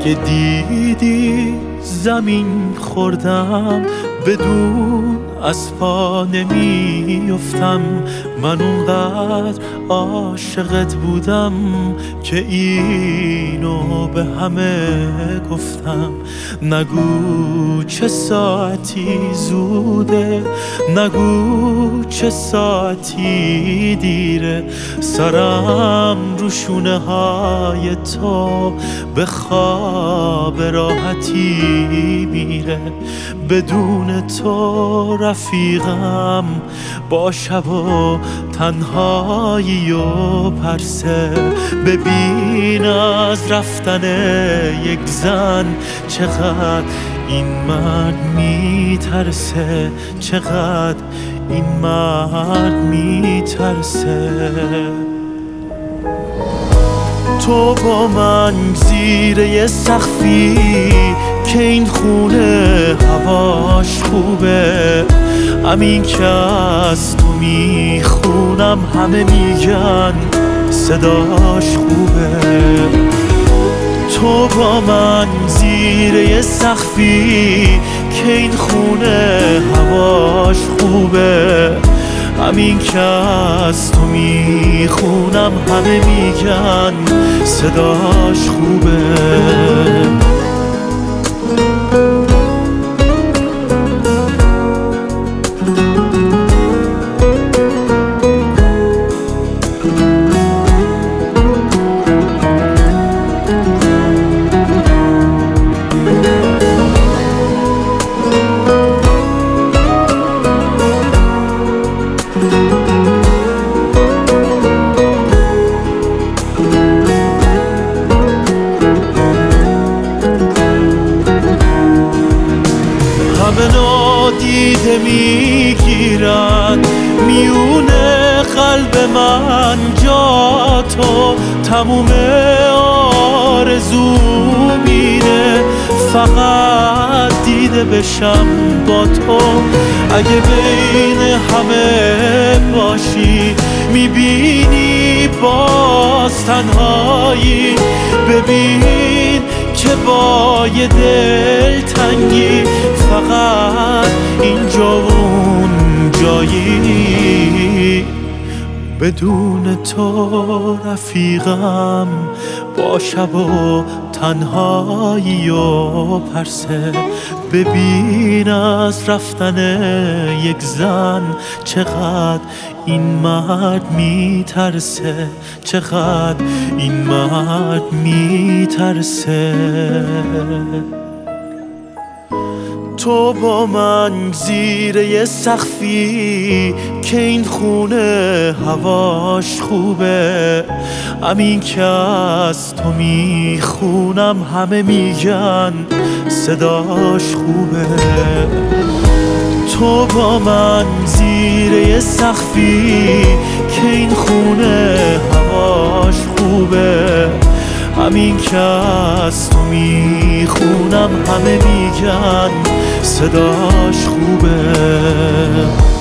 اگه دیدی زمین خوردم بدون از پا نمیافتم. من اونقدر عاشقت بودم که اینو به همه گفتم. نگو چه ساعتی زوده، نگو چه ساعتی دیره، سرم رو شونه های تو به خواب راحتی میره. بدون تو رفیقم با شب و تنهایی و پرسه. ببین از رفتن یک زن چقدر این مرد میترسه، چقدر این مرد میترسه. تو با من زیر یه سقفی که این خونه هواش خوبه، همین که از تو میخونم همه میگن صداش خوبه. تو با من زیر یه سقفی که این خونه هواش خوبه، همین که از تو میخونم همه میگن صداش خوبه. همه نادیده میگیرن میونه قلب من جا تو، تموم آرزو میره فقط دیده بشم با تو. اگه بین همه باشی میبینی باز تنهایی، ببین که با یه دل تنگی فقط اینجا و اون جایی. بدون تو رفیقم با شب و تنهایی و پرسه. ببین از رفتن یک زن چقدر این مرد میترسه، چقدر این مرد میترسه. تو با من زیر یه سقفی که این خونه هواش خوبه، همین که از تو میخونم همه میگن صداش خوبه. تو با من زیر یه سقفی که این خونه هواش خوبه، همین که از تو میخونم همه میگن صداش خوبه.